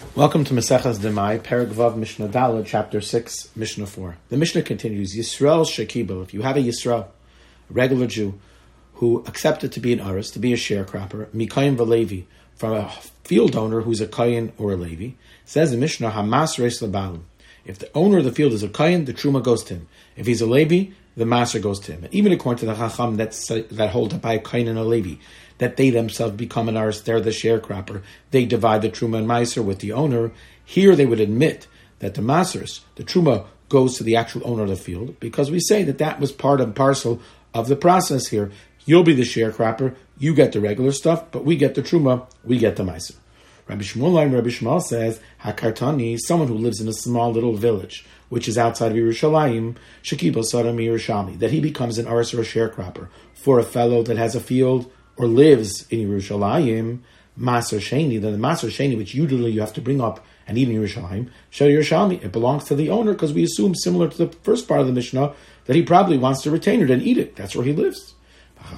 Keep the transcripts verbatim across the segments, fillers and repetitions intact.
Welcome to Maseches Demai, Perek Vav, Mishnah Daled, Chapter six, Mishnah four. The Mishnah continues, Yisrael Shekibel, if you have a Yisrael, a regular Jew, who accepted to be an Aris, to be a sharecropper, Mikayim Valevi, from a field owner who's a Kayin or a Levi, says the Mishnah, Hamas Reis Labalim. If the owner of the field is a Kayin, the Truma goes to him. If he's a Levi, the Maser goes to him. Even according to the Chacham that's, uh, that hold up by a Kayin and a Levi, that they themselves become an Aris, they're the sharecropper, they divide the Truma and Meiser with the owner. Here they would admit that the Masers, the Truma, goes to the actual owner of the field, because we say that that was part and parcel of the process here. You'll be the sharecropper, you get the regular stuff, but we get the Truma, we get the Meiser. Rabbi Shmuel and Rabbi Shmuel says, Hakartani, someone who lives in a small little village, which is outside of Yerushalayim, Shekibel Sadam Yerushalmi, that he becomes an Aris or a sharecropper for a fellow that has a field or lives in Yerushalayim, Maser Sheni, then the Maser Sheni, which usually you have to bring up and eat in Yerushalayim, Shel Yerushalmi, it belongs to the owner, because we assume, similar to the first part of the Mishnah, that he probably wants to retain it and eat it. That's where he lives. The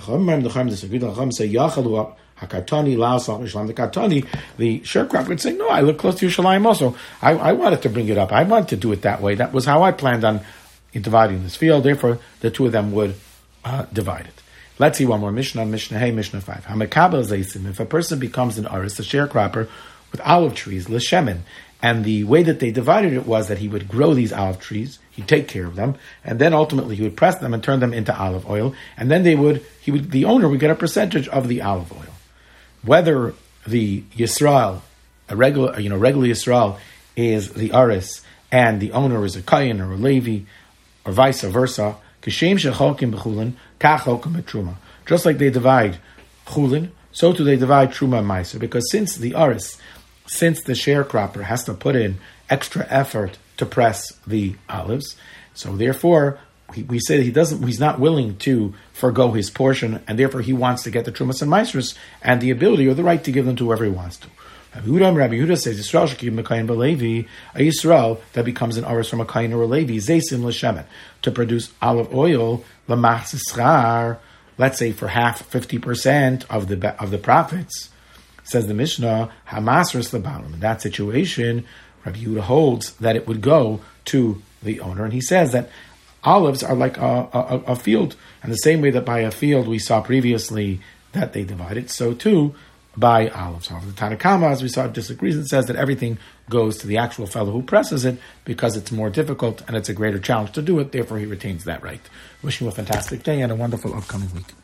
Katani, the sharecropper would say, no, I live close to Yerushalayim also. I, I wanted to bring it up. I wanted to do it that way. That was how I planned on dividing this field. Therefore, the two of them would uh, divide it. Let's see one more Mishnah, Mishnah Hey, Mishnah five. Hamakabel Zaysim, if a person becomes an Aris, a sharecropper, with olive trees, L'Shemen, and the way that they divided it was that he would grow these olive trees, he'd take care of them, and then ultimately he would press them and turn them into olive oil, and then they would, he would, the owner would get a percentage of the olive oil. Whether the Yisrael, a regular, you know, regular Yisrael is the Aris, and the owner is a Kayin or a Levi, or vice versa, Kishem shecholkim b'chulin, kacholkim b'truma. Just like they divide chulin, so too they divide truma and meiser. Because since the aris, since the sharecropper has to put in extra effort to press the olives, so therefore we, we say that he doesn't, he's not willing to forego his portion, and therefore he wants to get the trumas and meisers and the ability or the right to give them to whoever he wants to. Rabbi Yehuda, Rabbi Yehuda says, Yisrael shekim mekayin b'levi, a Yisrael that becomes an aris from a kayin or a levi, zaysim l'shemen, to produce olive oil, l'machzischar, let's say for half, fifty percent of the of the profits, says the Mishnah, hamasris l'balim. In that situation, Rabbi Yehuda holds that it would go to the owner, and he says that olives are like a, a, a field, and the same way that by a field we saw previously that they divided, so too by olives. However, the Tanna Kama, as we saw, disagrees and says that everything goes to the actual fellow who presses it because it's more difficult and it's a greater challenge to do it. Therefore, he retains that right. Wishing you a fantastic day and a wonderful upcoming week.